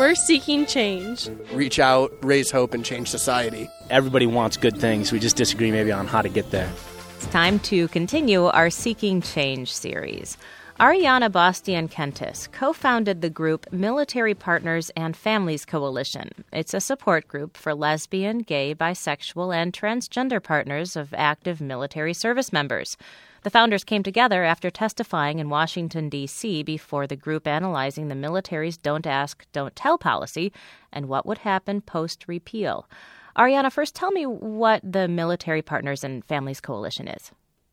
We're seeking change. Reach out, raise hope, and change society. Everybody wants good things. We just disagree maybe on how to get there. It's time to continue our Seeking Change series. Ariana Bastian-Kentis co-founded the group Military Partners and Families Coalition. It's a support group for lesbian, gay, bisexual, and transgender partners of active military service members. The founders came together after testifying in Washington, D.C. before the group analyzing the military's Don't Ask, Don't Tell policy and what would happen post-repeal. Ariana, first tell me what the Military Partners and Families Coalition is.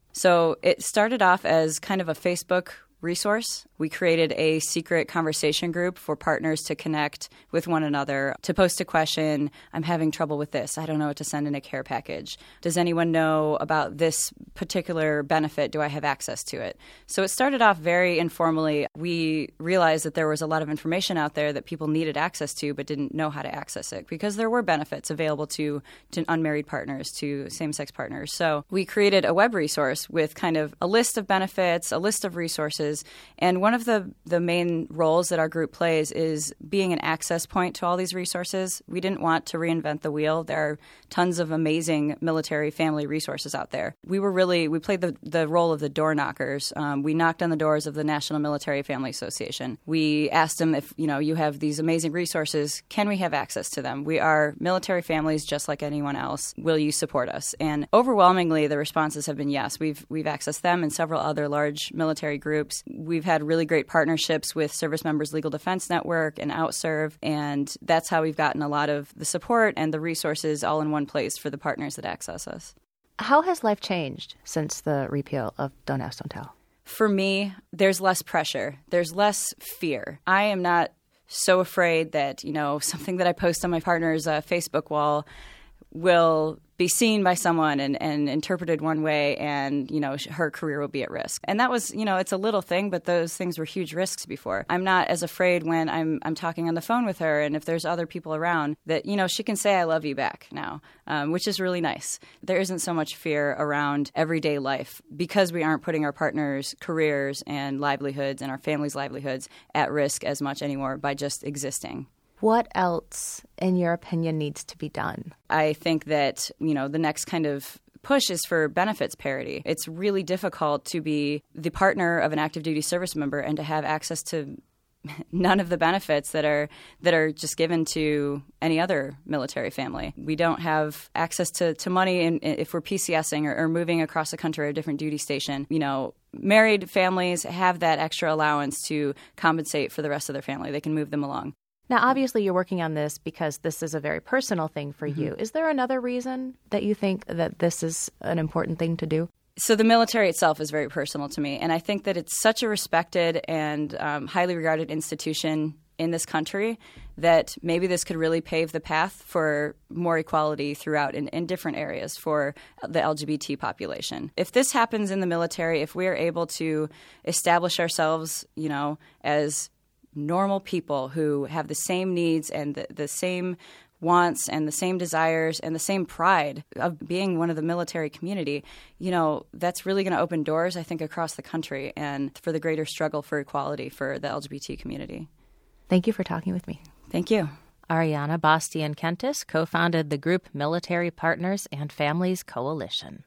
So it started off as kind of a Facebook resource. We created a secret conversation group for partners to connect with one another, to post a question. I'm having trouble with this. I don't know what to send in a care package. Does anyone know about this particular benefit? Do I have access to it? So it started off very informally. We realized that there was a lot of information out there that people needed access to but didn't know how to access it because there were benefits available to unmarried partners, to same-sex partners. So we created a web resource with kind of a list of benefits, a list of resources. And one of the main roles that our group plays is being an access point to all these resources. We didn't want to reinvent the wheel. There are tons of amazing military family resources out there. We played the role of the door knockers. We knocked on the doors of the National Military Family Association. We asked them if, you have these amazing resources, can we have access to them? We are military families just like anyone else. Will you support us? And overwhelmingly, the responses have been yes. We've accessed them and several other large military groups. We've had really great partnerships with Service Members Legal Defense Network and OutServe, and that's how we've gotten a lot of the support and the resources all in one place for the partners that access us. How has life changed since the repeal of Don't Ask, Don't Tell? For me, there's less pressure. There's less fear. I am not so afraid that, something that I post on my partner's Facebook wall will be seen by someone and interpreted one way and, her career will be at risk. And that was, it's a little thing, but those things were huge risks before. I'm not as afraid when I'm talking on the phone with her and if there's other people around that, she can say I love you back now, which is really nice. There isn't so much fear around everyday life because we aren't putting our partners' careers and livelihoods and our families' livelihoods at risk as much anymore by just existing. What else, in your opinion, needs to be done? I think that, the next kind of push is for benefits parity. It's really difficult to be the partner of an active duty service member and to have access to none of the benefits that are just given to any other military family. We don't have access to money if we're PCSing or moving across the country or a different duty station. Married families have that extra allowance to compensate for the rest of their family. They can move them along. Now, obviously, you're working on this because this is a very personal thing for you. Is there another reason that you think that this is an important thing to do? So the military itself is very personal to me, and I think that it's such a respected and highly regarded institution in this country that maybe this could really pave the path for more equality throughout in different areas for the LGBT population. If this happens in the military, if we are able to establish ourselves, as normal people who have the same needs and the same wants and the same desires and the same pride of being one of the military community, that's really going to open doors, I think, across the country and for the greater struggle for equality for the LGBT community. Thank you for talking with me. Thank you. Ariana Bastian-Kentis co-founded the group Military Partners and Families Coalition.